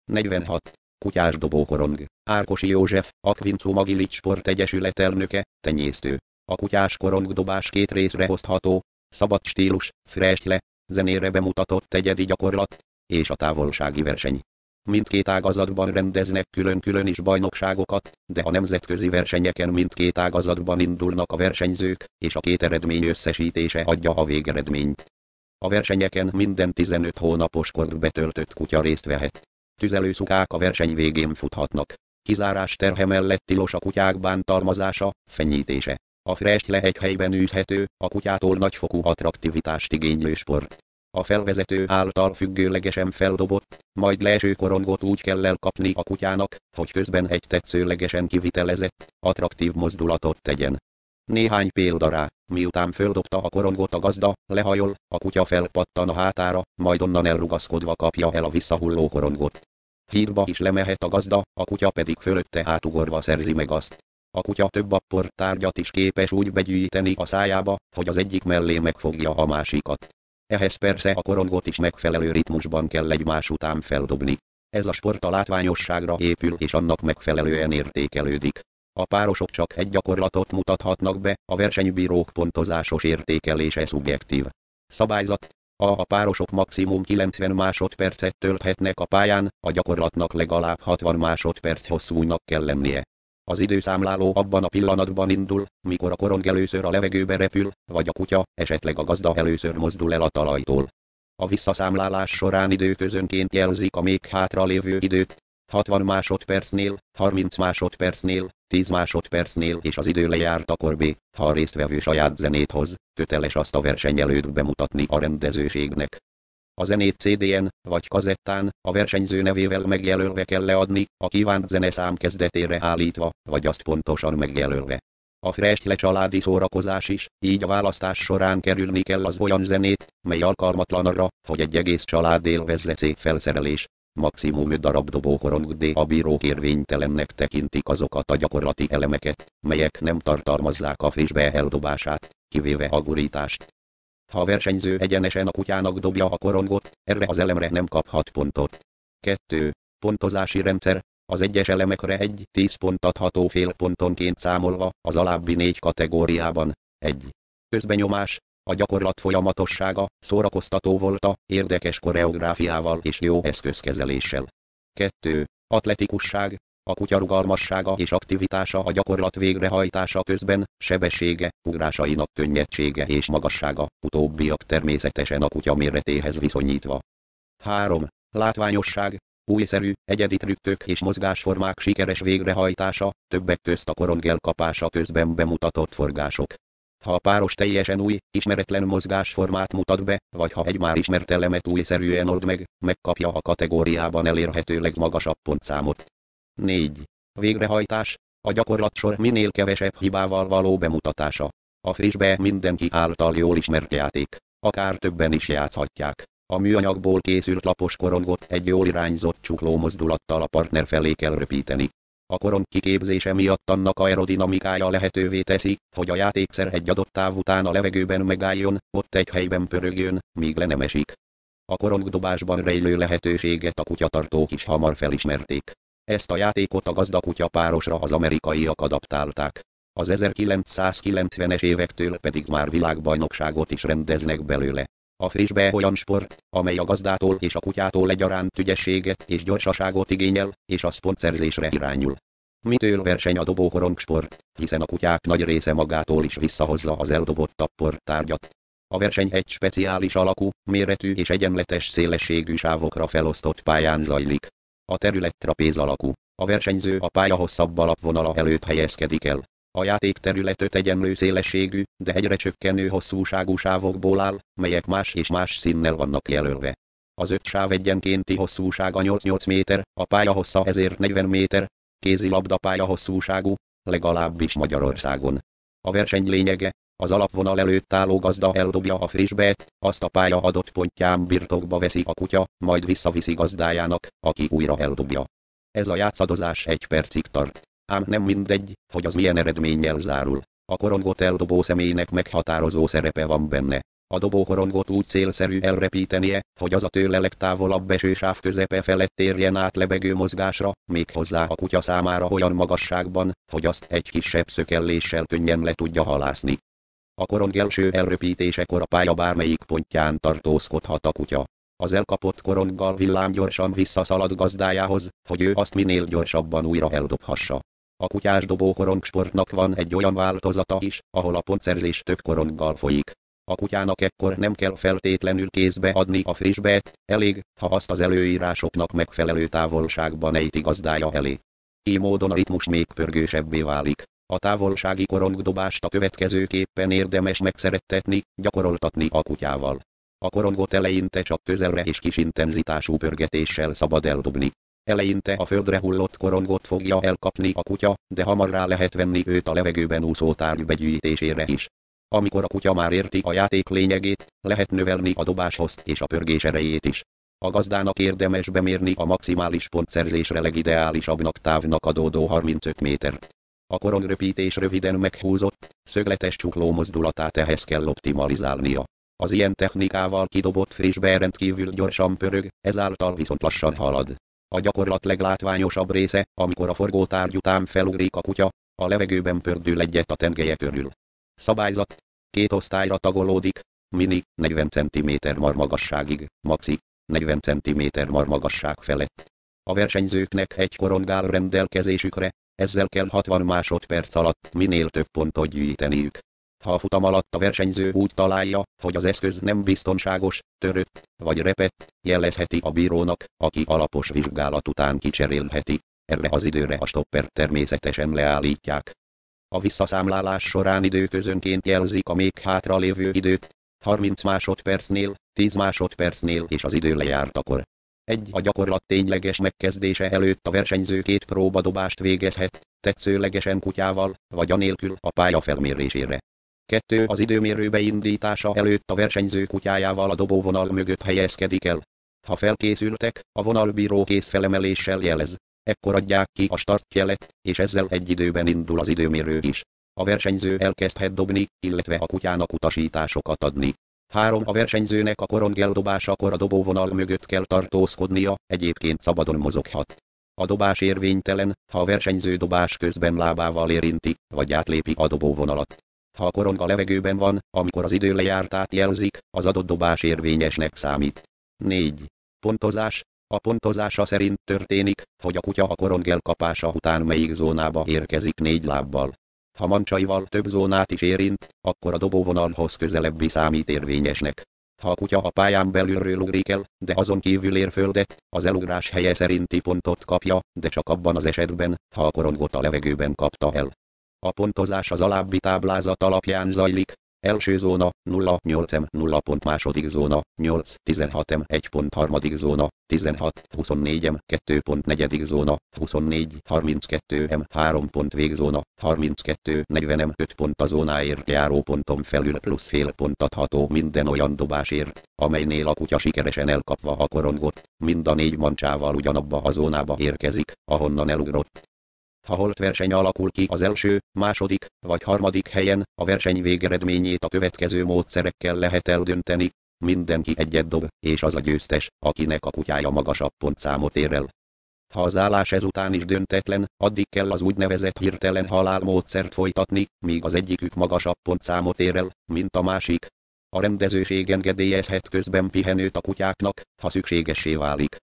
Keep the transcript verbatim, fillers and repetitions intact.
negyvenhat. Kutyás dobókorong. Ákosi József, Akvincum Agilics Sportegyesület elnöke, tenyésztő. A kutyás korongdobás két részre osztható: szabad stílus, freestyle, zenére bemutatott egyedi gyakorlat, és a távolsági verseny. Mindkét ágazatban rendeznek külön-külön is bajnokságokat, de a nemzetközi versenyeken mindkét ágazatban indulnak a versenyzők, és a két eredmény összesítése adja a végeredményt. A versenyeken minden tizenöt hónapos kort betöltött kutya részt vehet. Tüzelőszukák a verseny végén futhatnak. Kizárás terhe mellett tilos a kutyák bántalmazása, fenyítése. A freestyle egy helyben űzhető, a kutyától nagyfokú attraktivitást igénylő sport. A felvezető által függőlegesen feldobott, majd leeső korongot úgy kell elkapni a kutyának, hogy közben egy tetszőlegesen kivitelezett, attraktív mozdulatot tegyen. Néhány példa rá: miután földobta a korongot a gazda, lehajol, a kutya felpattan a hátára, majd onnan elrugaszkodva kapja el a visszahulló korongot. Hídba is lemehet a gazda, a kutya pedig fölötte átugorva szerzi meg azt. A kutya több apporttárgyat is képes úgy begyűjteni a szájába, hogy az egyik mellé megfogja a másikat. Ehhez persze a korongot is megfelelő ritmusban kell egymás után feldobni. Ez a sport a látványosságra épül és annak megfelelően értékelődik. A párosok csak egy gyakorlatot mutathatnak be, a versenybírók pontozásos értékelése szubjektív. Szabályzat: A a párosok maximum kilencven másodpercet tölthetnek a pályán, a gyakorlatnak legalább hatvan másodperc hosszúnak kell lennie. Az időszámláló abban a pillanatban indul, mikor a korong először a levegőbe repül, vagy a kutya, esetleg a gazda először mozdul el a talajtól. A visszaszámlálás során időközönként jelzik a még hátra lévő időt, hatvan másodpercnél, harminc másodpercnél, tíz másodpercnél, és az idő lejártakor B, ha a résztvevő saját zenét hoz, köteles azt a verseny előtt bemutatni a rendezőségnek. A zenét cé dén, vagy kazettán, a versenyző nevével megjelölve kell leadni, a kívánt zeneszám kezdetére állítva, vagy azt pontosan megjelölve. A freestyle családi szórakozás is, így a választás során kerülni kell az olyan zenét, mely alkalmatlan arra, hogy egy egész család élvezze. Szép felszerelés. Maximum öt darab dobókorong, de a bírók érvénytelennek tekintik azokat a gyakorlati elemeket, melyek nem tartalmazzák a frissbe eldobását, kivéve a gurítást. Ha a versenyző egyenesen a kutyának dobja a korongot, erre az elemre nem kaphat pontot. kettő. Pontozási rendszer: az egyes elemekre egy tíz pont adható fél pontonként számolva, az alábbi négy kategóriában. egy. Közbenyomás: a gyakorlat folyamatossága, szórakoztató volta, érdekes koreográfiával és jó eszközkezeléssel. kettő. Atletikusság: a kutya rugalmassága és aktivitása a gyakorlat végrehajtása közben, sebessége, ugrásainak könnyedsége és magassága, utóbbiak természetesen a kutya méretéhez viszonyítva. három. Látványosság: újszerű, egyedi trükkök és mozgásformák sikeres végrehajtása, többek közt a korong elkapása közben bemutatott forgások. Ha a páros teljesen új, ismeretlen mozgásformát mutat be, vagy ha egy már ismert elemet újszerűen old meg, megkapja a kategóriában elérhető legmagasabb pontszámot. négy. Végrehajtás: a gyakorlatsor minél kevesebb hibával való bemutatása. A frissbe mindenki által jól ismert játék, akár többen is játszhatják. A műanyagból készült lapos korongot egy jól irányzott csukló mozdulattal a partner felé kell röpíteni. A korong kiképzése miatt annak aerodinamikája lehetővé teszi, hogy a játékszer egy adott táv után a levegőben megálljon, ott egy helyben pörögjön, míg le nem esik. A korongdobásban rejlő lehetőséget a kutyatartók is hamar felismerték. Ezt a játékot a gazda-kutya párosra az amerikaiak adaptálták. Az ezerkilencszázkilencvenes évektől pedig már világbajnokságot is rendeznek belőle. A frissbe olyan sport, amely a gazdától és a kutyától egyaránt ügyességet és gyorsaságot igényel, és a pontszerzésre irányul. Mitől verseny a dobókorong sport, hiszen a kutyák nagy része magától is visszahozza az eldobott apporttárgyat. A verseny egy speciális alakú, méretű és egyenletes szélességű sávokra felosztott pályán zajlik. A terület trapéz alakú. A versenyző a pálya hosszabb alapvonala előtt helyezkedik el. A játékterület öt egyenlő szélességű, de egyre csökkenő hosszúságú sávokból áll, melyek más és más színnel vannak jelölve. Az öt sáv egyenkénti hosszúsága nyolc-nyolc méter, a pálya hossza ezért negyven méter, kézilabda pálya hosszúságú, legalábbis Magyarországon. A verseny lényege: az alapvonal előtt álló gazda eldobja a frissbet, azt a pálya adott pontján birtokba veszi a kutya, majd visszaviszi gazdájának, aki újra eldobja. Ez a játszadozás egy percig tart. Ám nem mindegy, hogy az milyen eredménnyel zárul. A korongot eldobó személynek meghatározó szerepe van benne. A dobókorongot úgy célszerű elrepítenie, hogy az a tőle legtávolabb eső sáv közepe felett térjen át lebegő mozgásra, méghozzá a kutya számára olyan magasságban, hogy azt egy kisebb szökelléssel könnyen le tudja halászni. A korong első elröpítésekor a pálya bármelyik pontján tartózkodhat a kutya. Az elkapott koronggal villámgyorsan visszaszalad gazdájához, hogy ő azt minél gyorsabban újra eldobhassa. A kutyás dobókorong sportnak van egy olyan változata is, ahol a pontszerzés több koronggal folyik. A kutyának ekkor nem kell feltétlenül kézbe adni a frissbet, elég, ha azt az előírásoknak megfelelő távolságban ejti gazdája elé. Így módon a ritmus még pörgősebbé válik. A távolsági korongdobást a következőképpen érdemes megszerettetni, gyakoroltatni a kutyával. A korongot eleinte csak közelre és kis intenzitású pörgetéssel szabad eldobni. Eleinte a földre hullott korongot fogja elkapni a kutya, de hamar rá lehet venni őt a levegőben úszó tárgy begyűjtésére is. Amikor a kutya már érti a játék lényegét, lehet növelni a dobáshozt és a pörgés erejét is. A gazdának érdemes bemérni a maximális pontszerzésre legideálisabbnak távnak adódó harmincöt métert. A korongröpítés röviden meghúzott, szögletes csukló mozdulatát ehhez kell optimalizálnia. Az ilyen technikával kidobott frissbe rendkívül gyorsan pörög, ezáltal viszont lassan halad. A gyakorlat leglátványosabb része, amikor a forgótárgy után felugrik a kutya, a levegőben pördül egyet a tengelye körül. Szabályzat: két osztályra tagolódik, mini, negyven centiméter marmagasságig, maxi, negyven centiméter marmagasság felett. A versenyzőknek egy korong áll rendelkezésükre, ezzel kell hatvan másodperc alatt minél több pontot gyűjteniük. Ha a futam alatt a versenyző úgy találja, hogy az eszköz nem biztonságos, törött vagy repett, jelezheti a bírónak, aki alapos vizsgálat után kicserélheti. Erre az időre a stoppert természetesen leállítják. A visszaszámlálás során időközönként jelzik a még hátra lévő időt, harminc másodpercnél, tíz másodpercnél és az idő lejártakor. egy A gyakorlat tényleges megkezdése előtt a versenyző két próbadobást végezhet, tetszőlegesen kutyával, vagy anélkül a pálya felmérésére. kettő Az időmérő beindítása előtt a versenyző kutyájával a dobóvonal mögött helyezkedik el. Ha felkészültek, a vonalbíró kézfelemeléssel jelez. Ekkor adják ki a startjelet, és ezzel egy időben indul az időmérő is. A versenyző elkezdhet dobni, illetve a kutyának utasításokat adni. három A versenyzőnek a korong eldobásakor a dobóvonal mögött kell tartózkodnia, egyébként szabadon mozoghat. A dobás érvénytelen, ha a versenyző dobás közben lábával érinti, vagy átlépi a dobóvonalat. Ha a korong a levegőben van, amikor az idő lejártát jelzik, az adott dobás érvényesnek számít. négy Pontozás. A pontozása szerint történik, hogy a kutya a korong elkapása után melyik zónába érkezik négy lábbal. Ha mancsaival több zónát is érint, akkor a dobóvonalhoz közelebbi számít érvényesnek. Ha a kutya a pályán belülről ugrik el, de azon kívül ér földet, az elugrás helye szerinti pontot kapja, de csak abban az esetben, ha a korongot a levegőben kapta el. A pontozás az alábbi táblázat alapján zajlik. Első zóna, nulla nyolc em, nulla pont második zóna, nyolc tizenhat em, egy pont harmadik zóna, tizenhat huszonnégy em, kettő pont negyedik zóna, huszonnégy harminckettő em, három pont végzóna, harminckettő negyven em, öt pont a zónáért járó ponton felül plusz fél pont adható minden olyan dobásért, amelynél a kutya sikeresen elkapva a korongot, mind a négy mancsával ugyanabba a zónába érkezik, ahonnan elugrott. Ha holtverseny alakul ki az első, második vagy harmadik helyen, a verseny végeredményét a következő módszerekkel lehet eldönteni. Mindenki egyet dob, és az a győztes, akinek a kutyája magasabb pontszámot ér el. Ha az állás ezután is döntetlen, addig kell az úgynevezett hirtelen halál módszert folytatni, míg az egyikük magasabb pontszámot ér el, mint a másik. A rendezőség engedélyezhet közben pihenőt a kutyáknak, ha szükségessé válik.